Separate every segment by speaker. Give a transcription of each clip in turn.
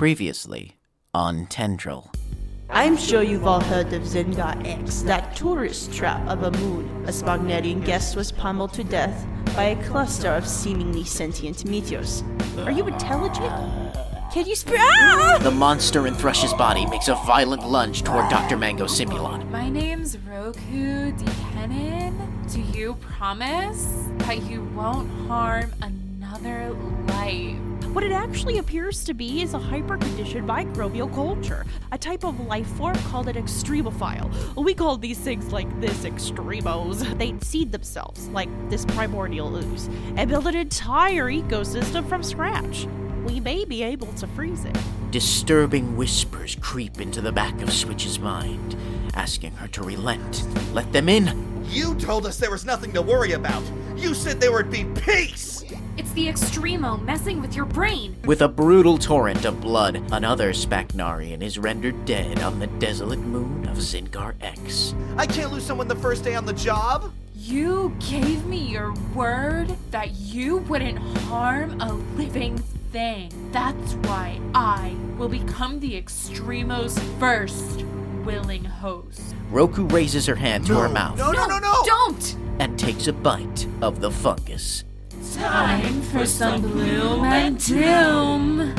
Speaker 1: Previously on Tendril.
Speaker 2: I'm sure you've all heard of Zengar X, that tourist trap of a moon. A Spagnetian guest was pummeled to death by a cluster of seemingly sentient meteors. Are you intelligent? Can you
Speaker 1: The monster in Thrush's body makes a violent lunge toward Dr. Mango Simulon.
Speaker 3: My name's Roku Dikenin. Do you promise that you won't harm another life?
Speaker 4: What it actually appears to be is a hyper-conditioned microbial culture, a type of life form called an extremophile. We call these things like this extremos. They seed themselves, like this primordial ooze, and build an entire ecosystem from scratch. We may be able to freeze it.
Speaker 1: Disturbing whispers creep into the back of Switch's mind, asking her to relent. Let them in.
Speaker 5: You told us there was nothing to worry about. You said there would be peace!
Speaker 3: It's the Extremo messing with your brain.
Speaker 1: With a brutal torrent of blood, another Spacnarian is rendered dead on the desolate moon of Zengar X.
Speaker 5: I can't lose someone the first day on the job!
Speaker 3: You gave me your word that you wouldn't harm a living thing. That's why I will become the Extremo's first willing host.
Speaker 1: Roku raises her hand to her mouth.
Speaker 5: No!
Speaker 3: Don't!
Speaker 1: And takes a bite of the fungus.
Speaker 3: Time for some bloom and doom.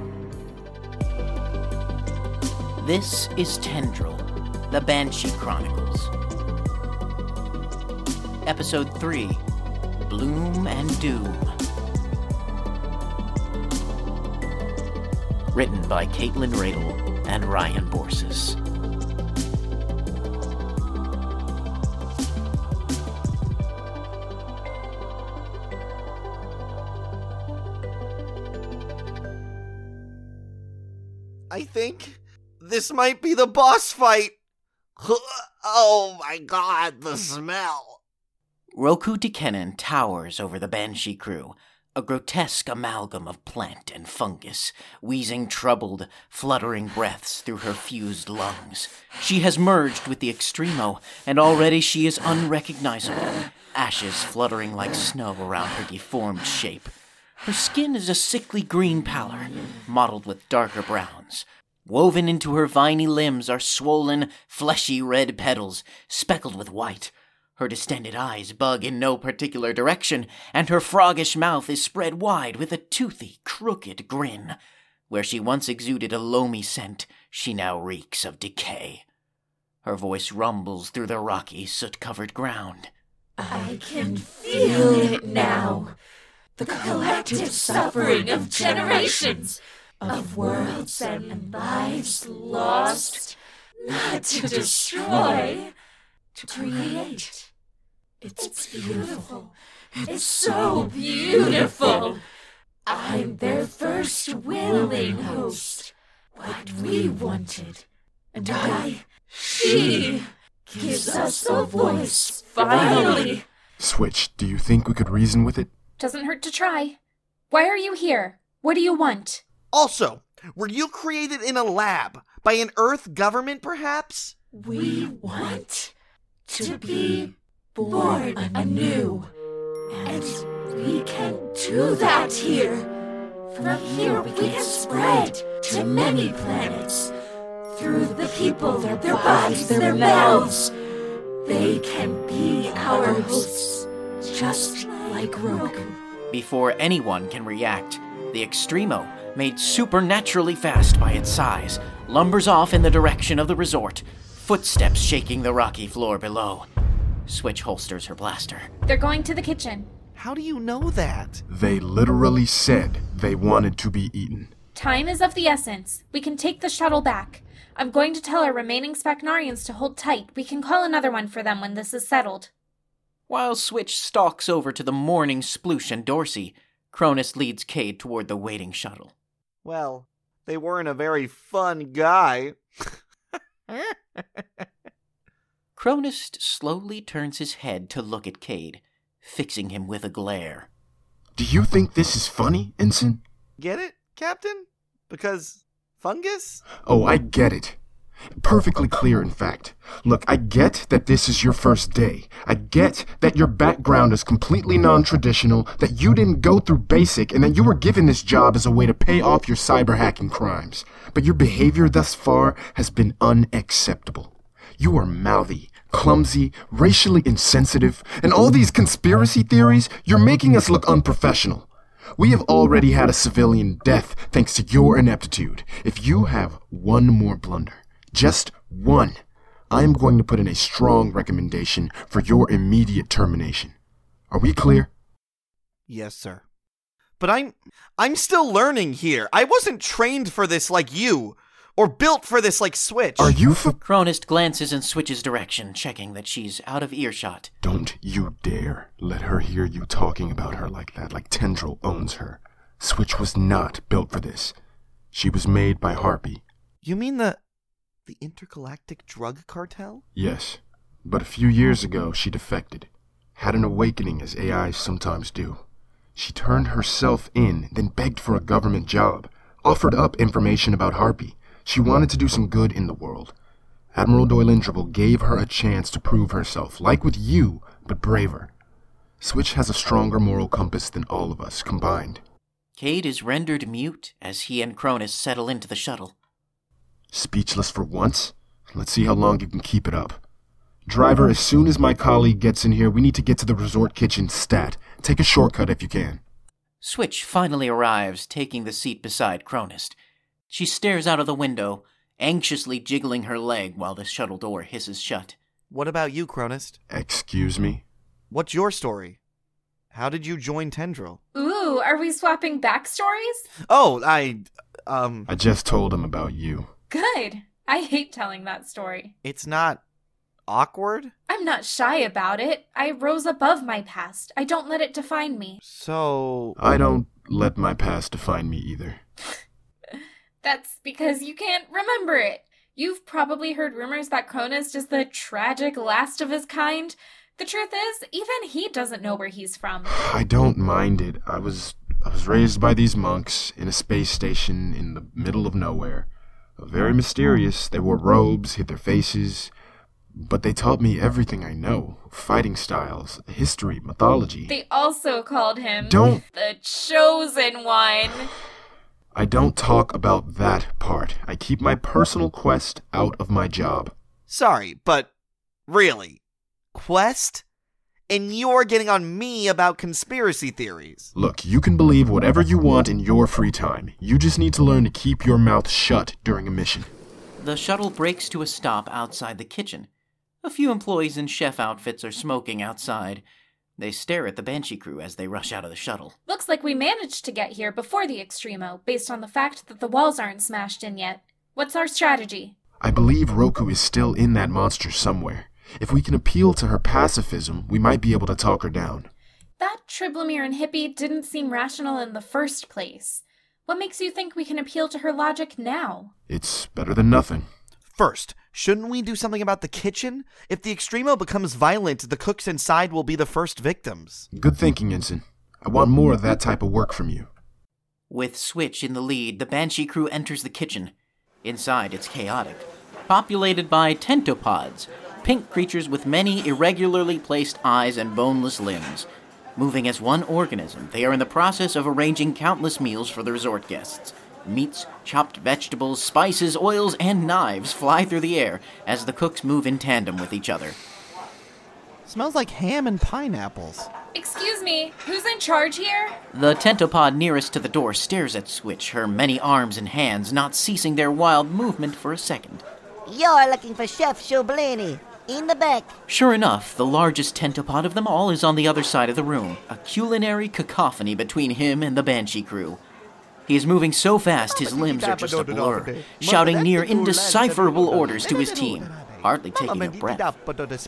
Speaker 1: This is Tendril, the Banshee Chronicles. Episode 3, Bloom and Doom. Written by Caitlin Radel and Ryan Borsis.
Speaker 5: I think this might be the boss fight. Oh my god, the smell.
Speaker 1: Roku Dikenin towers over the Banshee crew, a grotesque amalgam of plant and fungus, wheezing troubled, fluttering breaths through her fused lungs. She has merged with the Extremo, and already she is unrecognizable, ashes fluttering like snow around her deformed shape. Her skin is a sickly green pallor, mottled with darker browns. Woven into her viney limbs are swollen, fleshy red petals, speckled with white. Her distended eyes bug in no particular direction, and her froggish mouth is spread wide with a toothy, crooked grin. Where she once exuded a loamy scent, she now reeks of decay. Her voice rumbles through the rocky, soot-covered ground.
Speaker 6: I can feel it now. The collective suffering of generations, of worlds and lives lost, not to destroy, to create. It's beautiful. It's so beautiful. I'm their first willing host. What we wanted. And she gives us a voice, finally.
Speaker 7: Switch, do you think we could reason with it?
Speaker 3: Doesn't hurt to try. Why are you here? What do you want?
Speaker 5: Also, were you created in a lab? By an Earth government, perhaps?
Speaker 6: We want to be born anew. And we can do that here. From here we can spread to many planets. Through the people, their bodies, their mouths. They can be our hosts, just like Roku.
Speaker 1: Before anyone can react, the Extremo, made supernaturally fast by its size, lumbers off in the direction of the resort, footsteps shaking the rocky floor below. Switch holsters her blaster.
Speaker 3: They're going to the kitchen.
Speaker 5: How do you know that?
Speaker 7: They literally said they wanted to be eaten.
Speaker 3: Time is of the essence. We can take the shuttle back. I'm going to tell our remaining Spacnarians to hold tight. We can call another one for them when this is settled.
Speaker 1: While Switch stalks over to the mourning Sploosh and Dorsey, Cronus leads Cade toward the waiting shuttle.
Speaker 5: Well, they weren't a very fun guy.
Speaker 1: Cronus slowly turns his head to look at Cade, fixing him with a glare.
Speaker 7: Do you think this is funny, Ensign?
Speaker 5: Get it, Captain? Because fungus?
Speaker 7: Oh, I get it. Perfectly clear, in fact. Look, I get that this is your first day. I get that your background is completely non-traditional, that you didn't go through basic, and that you were given this job as a way to pay off your cyber hacking crimes. But your behavior thus far has been unacceptable. You are mouthy, clumsy, racially insensitive, and all these conspiracy theories, you're making us look unprofessional. We have already had a civilian death thanks to your ineptitude. If you have one more blunder, just one, I am going to put in a strong recommendation for your immediate termination. Are we clear?
Speaker 5: Yes, sir. But I'm still learning here. I wasn't trained for this like you, or built for this like Switch.
Speaker 7: Are you
Speaker 1: Cronist glances in Switch's direction, checking that she's out of earshot.
Speaker 7: Don't you dare let her hear you talking about her like that, like Tendril owns her. Switch was not built for this. She was made by Harpy.
Speaker 5: You mean the intergalactic drug cartel?
Speaker 7: Yes, but a few years ago she defected. Had an awakening as AIs sometimes do. She turned herself in, then begged for a government job. Offered up information about Harpy. She wanted to do some good in the world. Admiral Doylindrable gave her a chance to prove herself, like with you, but braver. Switch has a stronger moral compass than all of us combined.
Speaker 1: Cade is rendered mute as he and Cronus settle into the shuttle.
Speaker 7: Speechless for once? Let's see how long you can keep it up. Driver, as soon as my colleague gets in here, we need to get to the resort kitchen stat. Take a shortcut if you can.
Speaker 1: Switch finally arrives, taking the seat beside Cronus. She stares out of the window, anxiously jiggling her leg while the shuttle door hisses shut.
Speaker 5: What about you, Cronus?
Speaker 7: Excuse me?
Speaker 5: What's your story? How did you join Tendril?
Speaker 3: Ooh, are we swapping backstories?
Speaker 5: Oh, I
Speaker 7: just told him about you.
Speaker 3: Good. I hate telling that story.
Speaker 5: It's not awkward?
Speaker 3: I'm not shy about it. I rose above my past. I don't let it define me.
Speaker 5: So...
Speaker 7: I don't let my past define me either.
Speaker 3: That's because you can't remember it. You've probably heard rumors that Cronus is the tragic last of his kind. The truth is, even he doesn't know where he's from.
Speaker 7: I don't mind it. I was raised by these monks in a space station in the middle of nowhere. Very mysterious. They wore robes, hid their faces. But they taught me everything I know. Fighting styles, history, mythology.
Speaker 3: They also called him
Speaker 7: Don't...
Speaker 3: the Chosen One.
Speaker 7: I don't talk about that part. I keep my personal quest out of my job.
Speaker 5: Sorry, but really? Quest? And you're getting on me about conspiracy theories.
Speaker 7: Look, you can believe whatever you want in your free time. You just need to learn to keep your mouth shut during a mission.
Speaker 1: The shuttle brakes to a stop outside the kitchen. A few employees in chef outfits are smoking outside. They stare at the Banshee crew as they rush out of the shuttle.
Speaker 3: Looks like we managed to get here before the Extremo, based on the fact that the walls aren't smashed in yet. What's our strategy?
Speaker 7: I believe Roku is still in that monster somewhere. If we can appeal to her pacifism, we might be able to talk her down.
Speaker 3: That Triblemere and Hippie didn't seem rational in the first place. What makes you think we can appeal to her logic now?
Speaker 7: It's better than nothing.
Speaker 5: First, shouldn't we do something about the kitchen? If the Extremo becomes violent, the cooks inside will be the first victims.
Speaker 7: Good thinking, Ensign. I want more of that type of work from you.
Speaker 1: With Switch in the lead, the Banshee crew enters the kitchen. Inside, it's chaotic. Populated by tentopods, pink creatures with many irregularly placed eyes and boneless limbs. Moving as one organism, they are in the process of arranging countless meals for the resort guests. Meats, chopped vegetables, spices, oils, and knives fly through the air as the cooks move in tandem with each other.
Speaker 5: Smells like ham and pineapples.
Speaker 3: Excuse me, who's in charge here?
Speaker 1: The tentopod nearest to the door stares at Switch, her many arms and hands not ceasing their wild movement for a second.
Speaker 8: You're looking for Chef Shoblini. In the back.
Speaker 1: Sure enough, the largest tentopod of them all is on the other side of the room, a culinary cacophony between him and the Banshee crew. He is moving so fast his limbs are just a blur, shouting near indecipherable orders to his team, hardly taking a breath.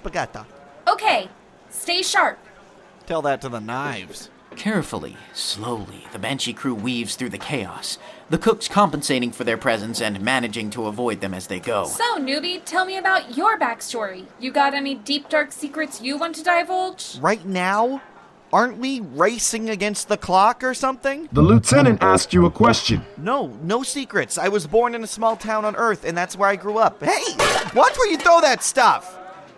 Speaker 3: Okay, stay sharp.
Speaker 5: Tell that to the knives.
Speaker 1: Carefully, slowly, the Banshee crew weaves through the chaos, the cooks compensating for their presence and managing to avoid them as they go.
Speaker 3: So, newbie, tell me about your backstory. You got any deep, dark secrets you want to divulge?
Speaker 5: Right now? Aren't we racing against the clock or something?
Speaker 7: The lieutenant asked you a question.
Speaker 5: No secrets. I was born in a small town on Earth, and that's where I grew up. Hey, watch where you throw that stuff!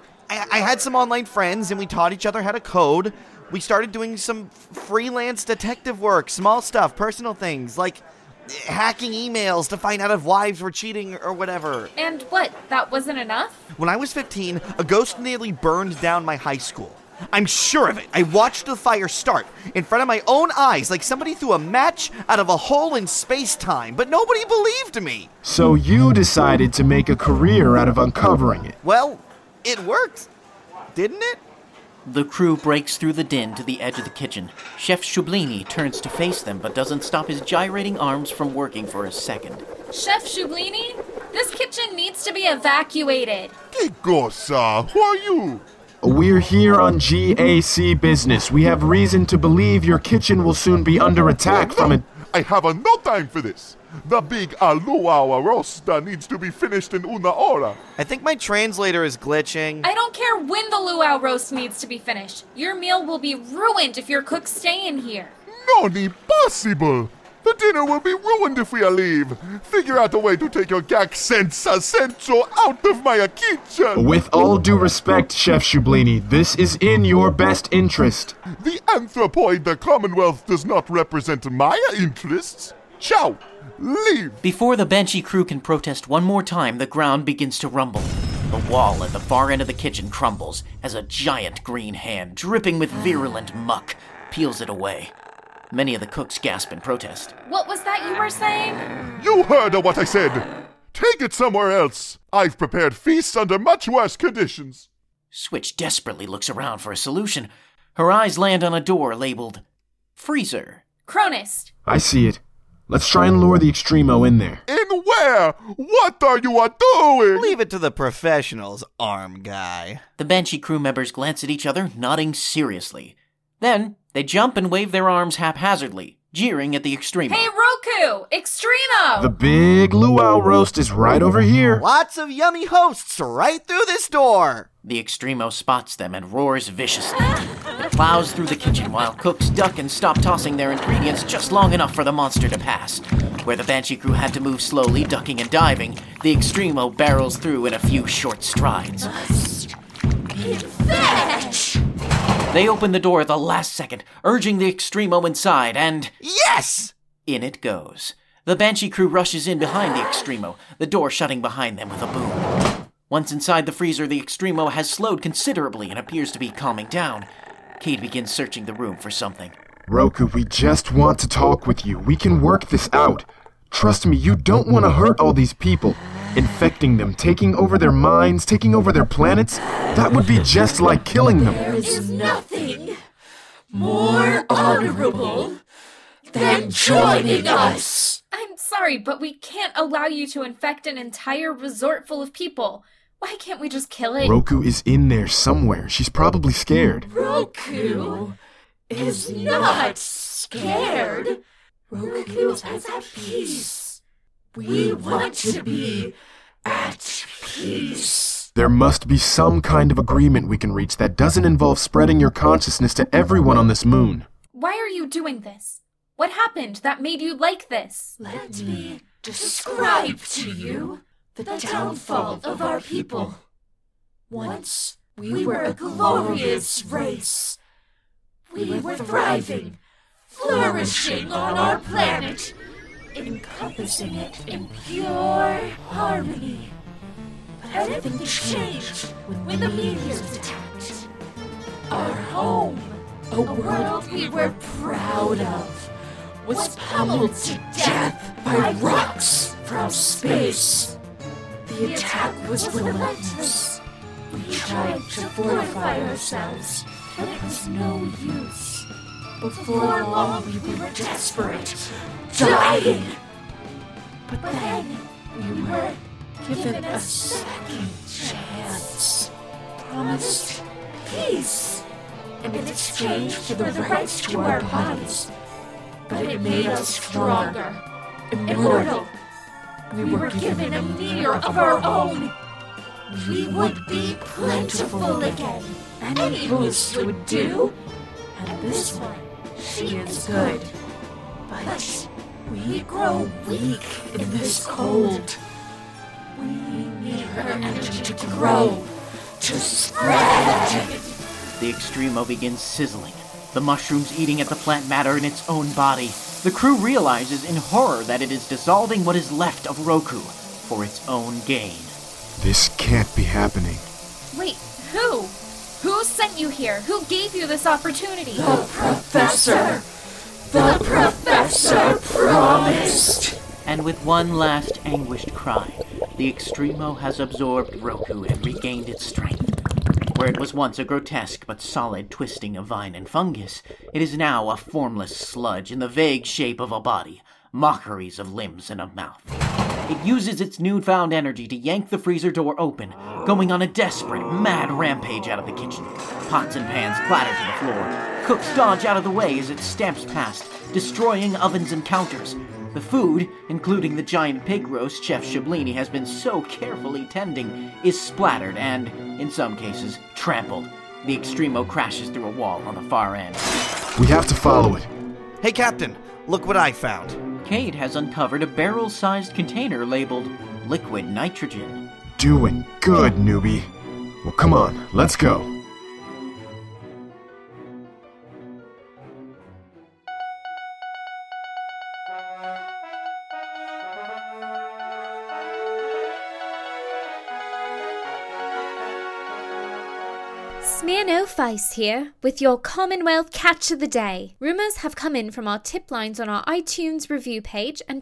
Speaker 5: I had some online friends, and we taught each other how to code. We started doing some freelance detective work, small stuff, personal things, like hacking emails to find out if wives were cheating or whatever.
Speaker 3: And what, that wasn't enough?
Speaker 5: When I was 15, a ghost nearly burned down my high school. I'm sure of it. I watched the fire start in front of my own eyes like somebody threw a match out of a hole in space-time, but nobody believed me.
Speaker 7: So you decided to make a career out of uncovering it.
Speaker 5: Well, it worked, didn't it?
Speaker 1: The crew breaks through the din to the edge of the kitchen. Chef Shublini turns to face them, but doesn't stop his gyrating arms from working for a second.
Speaker 3: Chef Shublini, this kitchen needs to be evacuated.
Speaker 9: Que cosa? Who are you?
Speaker 7: We're here on GAC business. We have reason to believe your kitchen will soon be under attack from it.
Speaker 9: I have no time for this. The big luau rosta needs to be finished in una hora.
Speaker 5: I think my translator is glitching.
Speaker 3: I don't care when the luau roast needs to be finished. Your meal will be ruined if your cooks stay in here.
Speaker 9: Non possible. The dinner will be ruined if we leave. Figure out a way to take your gag senza senso out of my kitchen.
Speaker 7: With all due respect, Chef Shublini, this is in your best interest.
Speaker 9: The anthropoid, the Commonwealth, does not represent my interests. Ciao. Leave.
Speaker 1: Before the Banshee crew can protest one more time, the ground begins to rumble. The wall at the far end of the kitchen crumbles as a giant green hand, dripping with virulent muck, peels it away. Many of the cooks gasp in protest.
Speaker 3: What was that you were saying?
Speaker 9: You heard what I said. Take it somewhere else. I've prepared feasts under much worse conditions.
Speaker 1: Switch desperately looks around for a solution. Her eyes land on a door labeled freezer.
Speaker 3: Chronist.
Speaker 7: I see it. Let's try and lure the Extremo in there.
Speaker 9: In where? What are you doing?
Speaker 5: Leave it to the professionals, arm guy.
Speaker 1: The Banshee crew members glance at each other, nodding seriously. Then, they jump and wave their arms haphazardly, jeering at the Extremo.
Speaker 3: Hey, Roku! Extremo!
Speaker 7: The big luau roast is right over here.
Speaker 5: Lots of yummy hosts right through this door.
Speaker 1: The Extremo spots them and roars viciously. It plows through the kitchen while cooks duck and stop tossing their ingredients just long enough for the monster to pass. Where the Banshee crew had to move slowly, ducking and diving, the Extremo barrels through in a few short strides.
Speaker 6: Fetch!
Speaker 1: They open the door at the last second, urging the Extremo inside, and...
Speaker 5: Yes!
Speaker 1: In it goes. The Banshee crew rushes in behind the Extremo, the door shutting behind them with a boom. Once inside the freezer, the Extremo has slowed considerably and appears to be calming down. Cade begins searching the room for something.
Speaker 7: Roku, we just want to talk with you. We can work this out. Trust me, you don't want to hurt all these people. Infecting them, taking over their minds, taking over their planets, that would be just like killing them.
Speaker 6: There is nothing more honorable than joining us.
Speaker 3: I'm sorry, but we can't allow you to infect an entire resort full of people. Why can't we just kill it?
Speaker 7: Roku is in there somewhere. She's probably scared.
Speaker 6: Roku is not scared. Roku is at peace. We want to be at peace.
Speaker 7: There must be some kind of agreement we can reach that doesn't involve spreading your consciousness to everyone on this moon.
Speaker 3: Why are you doing this? What happened that made you like this?
Speaker 6: Let me describe to you the downfall of our people. Once we were a glorious race. We were thriving, flourishing on our planet, encompassing it in pure harmony. But everything changed when the meteors attacked. Our home, a world we were proud of, was pummeled to death by rocks from space. The attack was relentless. We tried to fortify ourselves, but it was no use. Before long, we were desperate, dying. But then, we were given a second chance. Promised peace in exchange for the rights to our bodies. But it made us stronger, immortal. We were given a meteor of our own. We would be plentiful again. Any boost would do. And this one, she is good. But we grow weak in this cold. We need her energy to grow, to spread.
Speaker 1: The Extremo begins sizzling, the mushrooms eating at the plant matter in its own body. The crew realizes in horror that it is dissolving what is left of Roku for its own gain.
Speaker 7: This can't be happening.
Speaker 3: Wait, who? Who sent you here? Who gave you this opportunity?
Speaker 6: The Professor! The Professor promised!
Speaker 1: And with one last anguished cry, the Extremo has absorbed Roku and regained its strength. Where it was once a grotesque but solid twisting of vine and fungus, it is now a formless sludge in the vague shape of a body, mockeries of limbs and a mouth. It uses its newfound energy to yank the freezer door open, going on a desperate, mad rampage out of the kitchen. Pots and pans clatter to the floor. Cooks dodge out of the way as it stamps past, destroying ovens and counters. The food, including the giant pig roast Chef Shablini has been so carefully tending, is splattered and, in some cases, trampled. The Extremo crashes through a wall on the far end.
Speaker 7: We have to follow it.
Speaker 5: Hey, Captain, look what I found.
Speaker 1: Cade has uncovered a barrel-sized container labeled liquid nitrogen.
Speaker 7: Doing good, newbie. Well, come on, let's go.
Speaker 10: Smirnoff Ice here, with your Commonwealth Catch of the Day. Rumours have come in from our tip lines on our iTunes review page and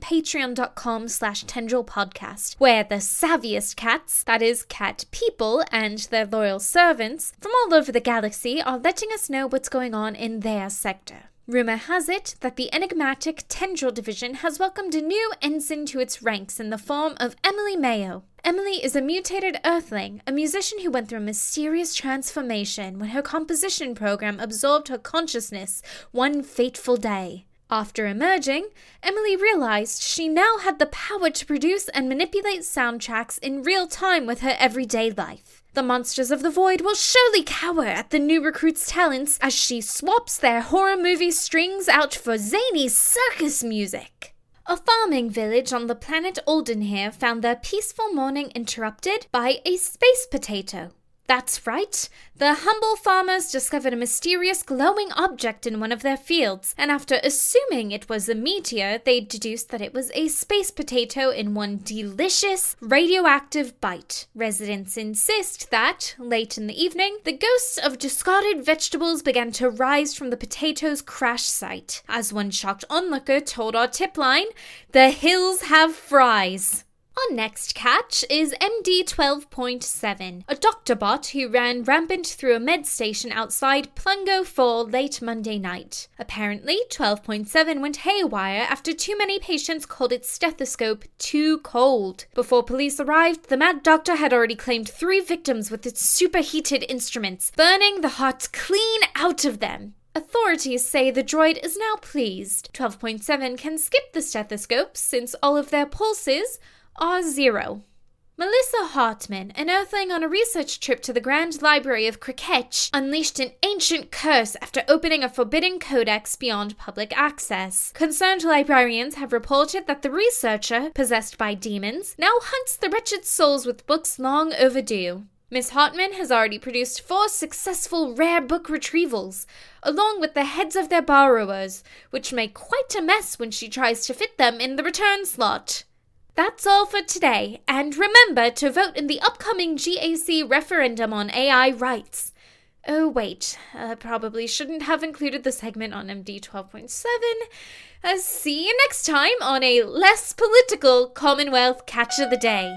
Speaker 10: patreon.com/tendril-podcast, where the savviest cats, that is, cat people and their loyal servants, from all over the galaxy are letting us know what's going on in their sector. Rumour has it that the enigmatic Tendril Division has welcomed a new ensign to its ranks in the form of Emily Mayo. Emily is a mutated Earthling, a musician who went through a mysterious transformation when her composition program absorbed her consciousness one fateful day. After emerging, Emily realized she now had the power to produce and manipulate soundtracks in real time with her everyday life. The monsters of the void will surely cower at the new recruit's talents as she swaps their horror movie strings out for zany circus music. A farming village on the planet Oldenhere found their peaceful morning interrupted by a space potato. That's right, the humble farmers discovered a mysterious glowing object in one of their fields, and after assuming it was a meteor, they deduced that it was a space potato in one delicious, radioactive bite. Residents insist that, late in the evening, the ghosts of discarded vegetables began to rise from the potato's crash site. As one shocked onlooker told our tip line, the hills have fries. Our next catch is MD-12.7, a doctor bot who ran rampant through a med station outside Plungo 4 late Monday night. Apparently, 12.7 went haywire after too many patients called its stethoscope too cold. Before police arrived, the mad doctor had already claimed 3 victims with its superheated instruments, burning the hearts clean out of them. Authorities say the droid is now pleased. 12.7 can skip the stethoscopes since all of their pulses are 0. Melissa Hartman, an Earthling on a research trip to the Grand Library of Kriketch, unleashed an ancient curse after opening a forbidden codex beyond public access. Concerned librarians have reported that the researcher, possessed by demons, now hunts the wretched souls with books long overdue. Miss Hartman has already produced 4 successful rare book retrievals, along with the heads of their borrowers, which make quite a mess when she tries to fit them in the return slot. That's all for today, and remember to vote in the upcoming GAC referendum on AI rights. Oh wait, probably shouldn't have included the segment on MD 12.7. See you next time on a less political Commonwealth Catch of the Day.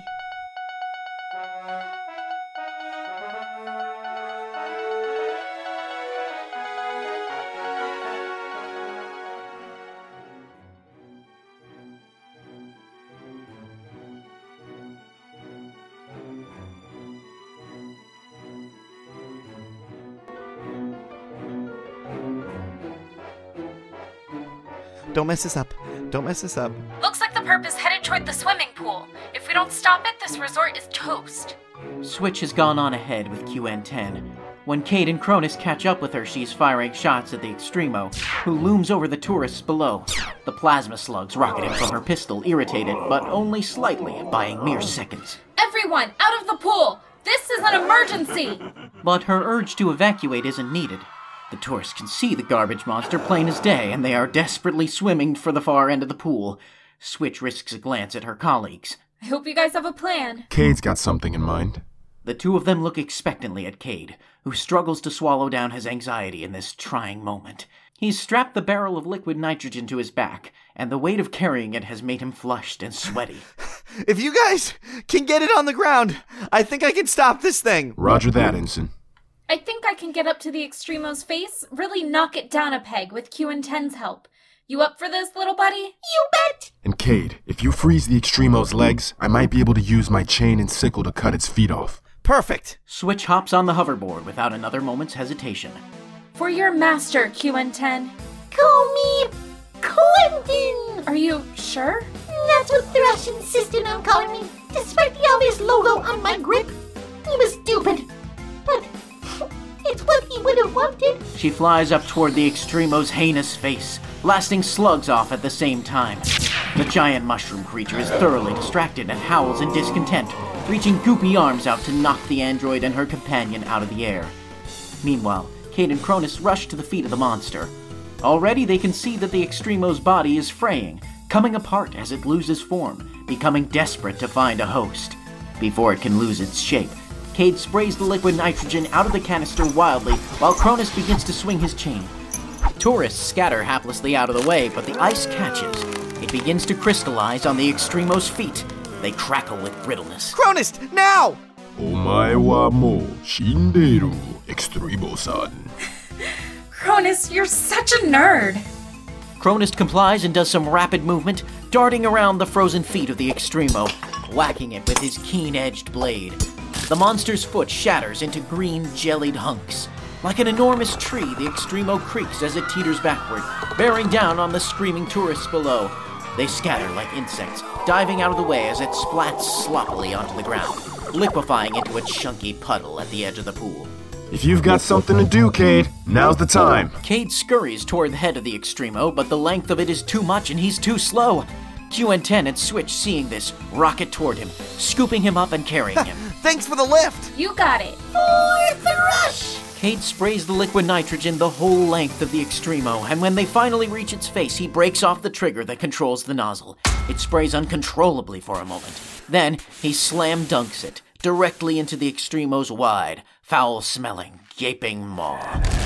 Speaker 5: Don't mess this up. Don't mess this up.
Speaker 3: Looks like the perp is headed toward the swimming pool. If we don't stop it, this resort is toast.
Speaker 1: Switch has gone on ahead with QN10. When Cade and Cronus catch up with her, she's firing shots at the Extremo, who looms over the tourists below. The plasma slugs rocketing from her pistol, irritated, but only slightly, buying mere seconds.
Speaker 3: Everyone, out of the pool! This is an emergency!
Speaker 1: But her urge to evacuate isn't needed. The tourists can see the garbage monster plain as day, and they are desperately swimming for the far end of the pool. Switch risks a glance at her colleagues.
Speaker 3: I hope you guys have a plan.
Speaker 7: Cade's got something in mind.
Speaker 1: The two of them look expectantly at Cade, who struggles to swallow down his anxiety in this trying moment. He's strapped the barrel of liquid nitrogen to his back, and the weight of carrying it has made him flushed and sweaty.
Speaker 5: If you guys can get it on the ground, I think I can stop this thing.
Speaker 7: Roger that, Ensign.
Speaker 3: I think I can get up to the Extremo's face, really knock it down a peg with Q&10's help. You up for this, little buddy?
Speaker 6: You bet!
Speaker 7: And Cade, if you freeze the Extremo's legs, I might be able to use my chain and sickle to cut its feet off.
Speaker 5: Perfect.
Speaker 1: Switch hops on the hoverboard without another moment's hesitation.
Speaker 3: For your master, Q&10.
Speaker 6: Call me Quentin!
Speaker 3: Are you sure?
Speaker 6: That's what Thrush insisted on calling me, despite the obvious logo on my grip. He was stupid, but it's what he would have wanted.
Speaker 1: She flies up toward the Extremo's heinous face, blasting slugs off at the same time. The giant mushroom creature is thoroughly distracted and howls in discontent, reaching goopy arms out to knock the android and her companion out of the air. Meanwhile, Cade and Cronus rush to the feet of the monster. Already they can see that the Extremo's body is fraying, coming apart as it loses form, becoming desperate to find a host. Before it can lose its shape, Cade sprays the liquid nitrogen out of the canister wildly, while Cronus begins to swing his chain. Tourists scatter haplessly out of the way, but the ice catches. It begins to crystallize on the Extremo's feet. They crackle with brittleness.
Speaker 5: Cronus, now!
Speaker 7: Omae wa mo shinderu, Extremo-san.
Speaker 3: Cronus, you're such a nerd!
Speaker 1: Cronus complies and does some rapid movement, darting around the frozen feet of the Extremo, whacking it with his keen-edged blade. The monster's foot shatters into green, jellied hunks. Like an enormous tree, the Extremo creaks as it teeters backward, bearing down on the screaming tourists below. They scatter like insects, diving out of the way as it splats sloppily onto the ground, liquefying into a chunky puddle at the edge of the pool.
Speaker 7: If you've got something to do, Cade, now's the time.
Speaker 1: Cade scurries toward the head of the Extremo, but the length of it is too much and he's too slow. Q&10 and Switch, seeing this, rocket toward him, scooping him up and carrying him.
Speaker 5: Thanks for the lift!
Speaker 3: You got it.
Speaker 6: For the rush!
Speaker 1: Cade sprays the liquid nitrogen the whole length of the Extremo, and when they finally reach its face, he breaks off the trigger that controls the nozzle. It sprays uncontrollably for a moment. Then, he slam dunks it, directly into the Extremo's wide, foul-smelling, gaping maw.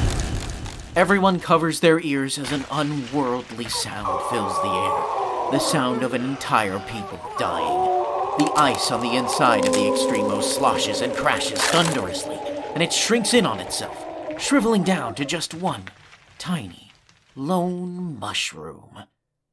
Speaker 1: Everyone covers their ears as an unworldly sound fills the air. The sound of an entire people dying. The ice on the inside of the Extremo sloshes and crashes thunderously, and it shrinks in on itself, shriveling down to just one tiny, lone mushroom.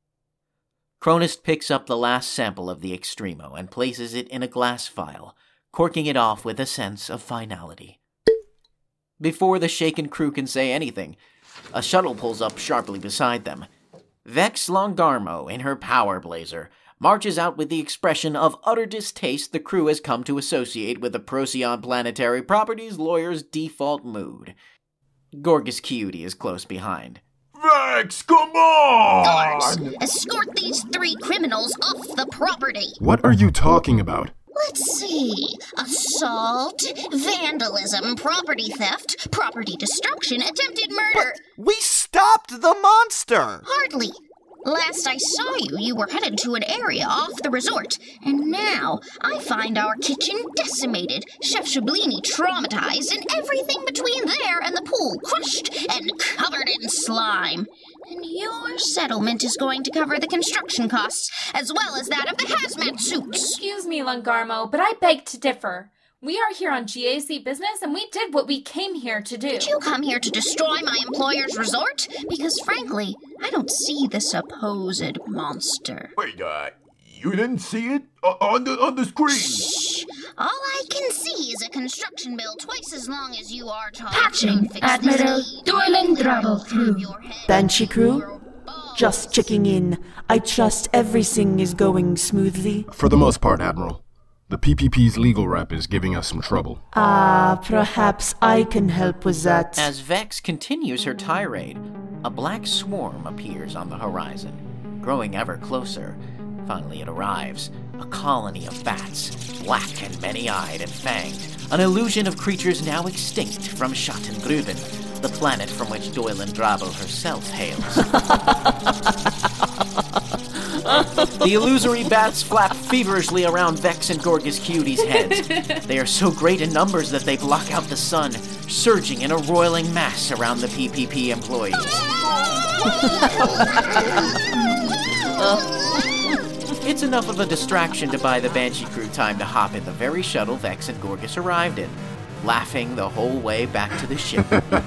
Speaker 1: Cronus picks up the last sample of the Extremo and places it in a glass vial, corking it off with a sense of finality. Before the shaken crew can say anything, a shuttle pulls up sharply beside them. Vex Longarmo, in her power blazer, marches out with the expression of utter distaste the crew has come to associate with the Procyon Planetary Properties lawyer's default mood. Gorgas Cutie is close behind.
Speaker 9: Vex, come on!
Speaker 6: Guards, escort these 3 criminals off the property.
Speaker 7: What are you talking about?
Speaker 6: Let's see. Assault, vandalism, property theft, property destruction, attempted murder.
Speaker 5: But we stopped the monster!
Speaker 6: Hardly. Last I saw you, you were headed to an area off the resort. And now, I find our kitchen decimated, Chef Shablini traumatized, and everything between there and the pool crushed and covered in slime. And your settlement is going to cover the construction costs, as well as that of the hazmat suits.
Speaker 3: Excuse me, Longarmo, but I beg to differ. We are here on GAC business, and we did what we came here to do.
Speaker 6: Did you come here to destroy my employer's resort? Because frankly, I don't see the supposed monster.
Speaker 9: Wait, you didn't see it on the screen?
Speaker 6: Shh! All I can see is a construction bill twice as long as you are tall.
Speaker 8: Patching, Admiral. Dueling trouble through. Banshee crew? Just checking in. I trust everything is going smoothly.
Speaker 7: For the most part, Admiral. The PPP's legal rep is giving us some trouble.
Speaker 2: Perhaps I can help with that.
Speaker 1: As Vex continues her tirade, a black swarm appears on the horizon, growing ever closer. Finally it arrives, a colony of bats, black and many-eyed and fanged, an illusion of creatures now extinct from Schattengruben, the planet from which Doylen Drabo herself hails. The illusory bats flap feverishly around Vex and Gorgus Cutie's heads. They are so great in numbers that they block out the sun, surging in a roiling mass around the PPP employees. It's enough of a distraction to buy the Banshee crew time to hop in the very shuttle Vex and Gorgus arrived in, laughing the whole way back to the ship.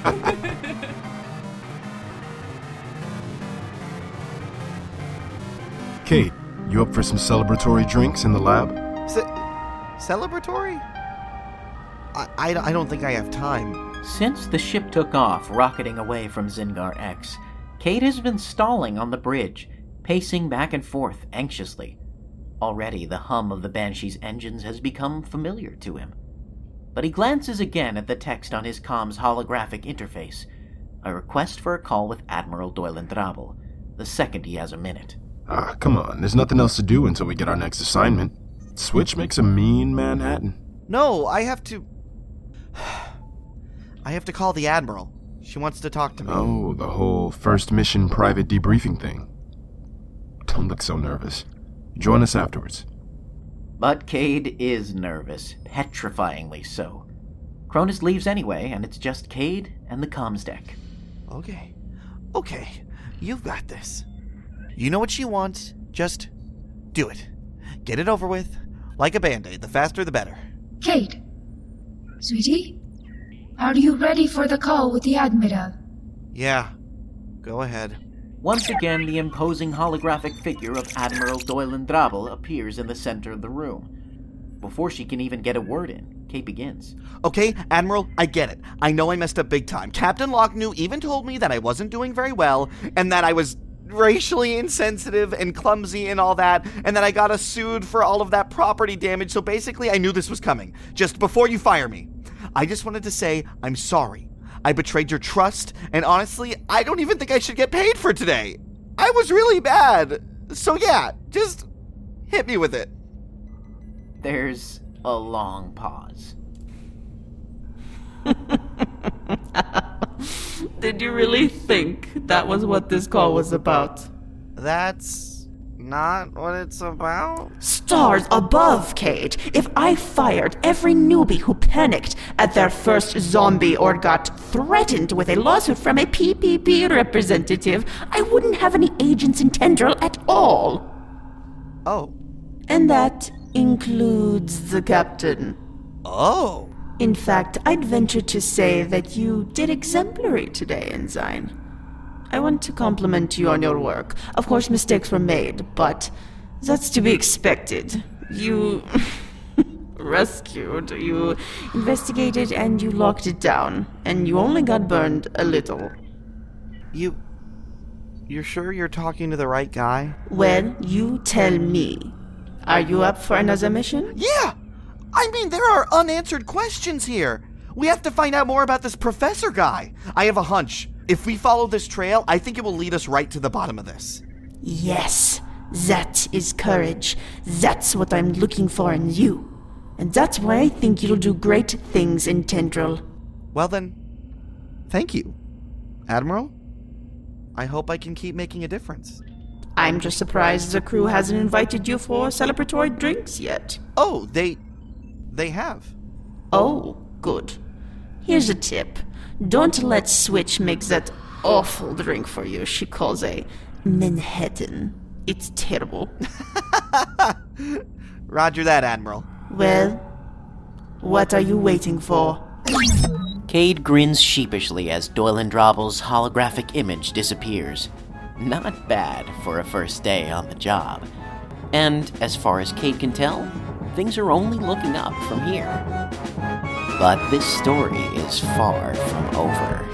Speaker 7: Kate, you up for some celebratory drinks in the lab?
Speaker 5: Celebratory? I don't think I have time.
Speaker 1: Since the ship took off, rocketing away from Zingar X, Kate has been stalling on the bridge, pacing back and forth anxiously. Already the hum of the Banshee's engines has become familiar to him. But he glances again at the text on his com's holographic interface, a request for a call with Admiral Doylen Drabo, the second he has a minute.
Speaker 7: Come on, there's nothing else to do until we get our next assignment. Switch makes a mean Manhattan.
Speaker 5: No, I have to call the Admiral. She wants to talk to me.
Speaker 7: Oh, the whole first mission private debriefing thing. Don't look so nervous. Join us afterwards.
Speaker 1: But Cade is nervous, petrifyingly so. Cronus leaves anyway, and it's just Cade and the comms deck.
Speaker 5: Okay, you've got this. You know what she wants, just do it. Get it over with, like a Band-Aid, the faster the better.
Speaker 8: Kate, sweetie, are you ready for the call with the Admiral?
Speaker 5: Yeah, go ahead.
Speaker 1: Once again, the imposing holographic figure of Admiral Doylen Drabo appears in the center of the room. Before she can even get a word in, Kate begins.
Speaker 5: Okay, Admiral, I get it. I know I messed up big time. Captain Locknew even told me that I wasn't doing very well, and that I was racially insensitive and clumsy and all that, and that I got us sued for all of that property damage, so basically I knew this was coming, just before you fire me. I just wanted to say I'm sorry. I betrayed your trust, and honestly, I don't even think I should get paid for today. I was really bad. So yeah, just hit me with it.
Speaker 1: There's a long pause.
Speaker 2: Did you really think that was what this call was about?
Speaker 5: That's not what it's about?
Speaker 2: Stars above, Kate. If I fired every newbie who panicked at their first zombie or got threatened with a lawsuit from a PPP representative, I wouldn't have any agents in Tendril at all.
Speaker 5: Oh.
Speaker 2: And that includes the captain.
Speaker 5: Oh.
Speaker 2: In fact, I'd venture to say that you did exemplary today, Ensign. I want to compliment you on your work. Of course, mistakes were made, but that's to be expected. You rescued, you investigated, and you locked it down. And you only got burned a little.
Speaker 5: You're sure you're talking to the right guy?
Speaker 2: Well, you tell me. Are you up for another mission?
Speaker 5: Yeah! I mean, there are unanswered questions here. We have to find out more about this professor guy. I have a hunch. If we follow this trail, I think it will lead us right to the bottom of this.
Speaker 2: Yes, that is courage. That's what I'm looking for in you. And that's why I think you'll do great things in Tendril.
Speaker 5: Well then, thank you, Admiral. I hope I can keep making a difference.
Speaker 2: I'm just surprised the crew hasn't invited you for celebratory drinks yet.
Speaker 5: Oh, they have.
Speaker 2: Oh, good. Here's a tip. Don't let Switch make that awful drink for you she calls a Manhattan. It's terrible.
Speaker 5: Roger that, Admiral.
Speaker 2: Well, what are you waiting for?
Speaker 1: Cade grins sheepishly as Doylen Drabo's holographic image disappears. Not bad for a first day on the job. And as far as Cade can tell, things are only looking up from here. But this story is far from over.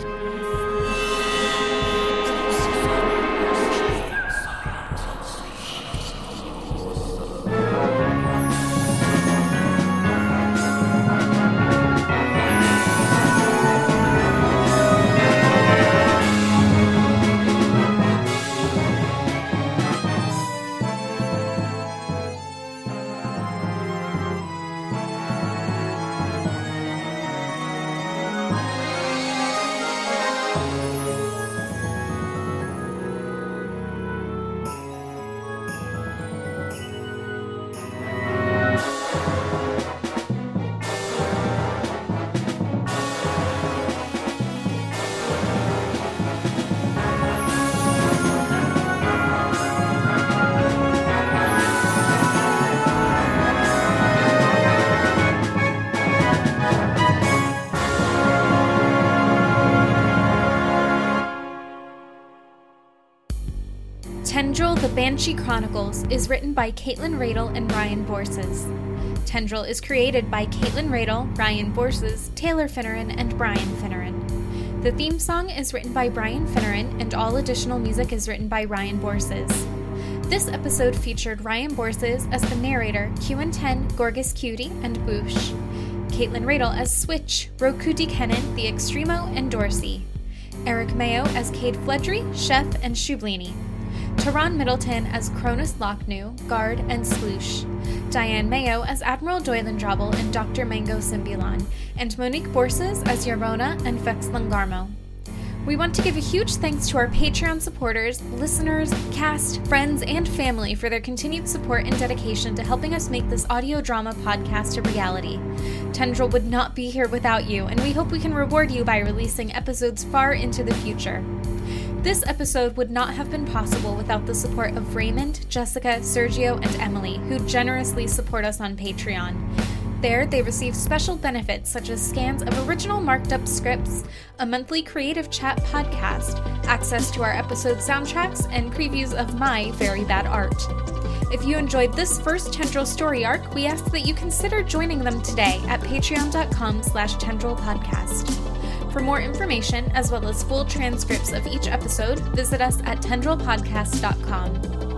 Speaker 10: The Banshee Chronicles is written by Caitlin Radel and Ryan Borses. Tendril is created by Caitlin Radel, Ryan Borses, Taylor Finneran, and Brian Finneran. The theme song is written by Brian Finneran, and all additional music is written by Ryan Borses. This episode featured Ryan Borses as the narrator, Q10, Gorgas Cutie, and Boosh. Caitlin Radel as Switch, Rokuti Kennen, the Extremo, and Dorsey. Eric Mayo as Cade Fledry, Chef, and Shublini. Taran Middleton as Cronus Lochnu, Guard, and Sploosh. Diane Mayo as Admiral Doylendrabble and Dr. Mango Symbilan, and Monique Borses as Yarona and Vex Langarmo. We want to give a huge thanks to our Patreon supporters, listeners, cast, friends, and family for their continued support and dedication to helping us make this audio drama podcast a reality. Tendril would not be here without you, and we hope we can reward you by releasing episodes far into the future. This episode would not have been possible without the support of Raymond, Jessica, Sergio, and Emily, who generously support us on Patreon. There, they receive special benefits such as scans of original marked up scripts, a monthly creative chat podcast, access to our episode soundtracks, and previews of my very bad art. If you enjoyed this first Tendril story arc, we ask that you consider joining them today at patreon.com/tendrilpodcast. For more information, as well as full transcripts of each episode, visit us at tendrilpodcast.com.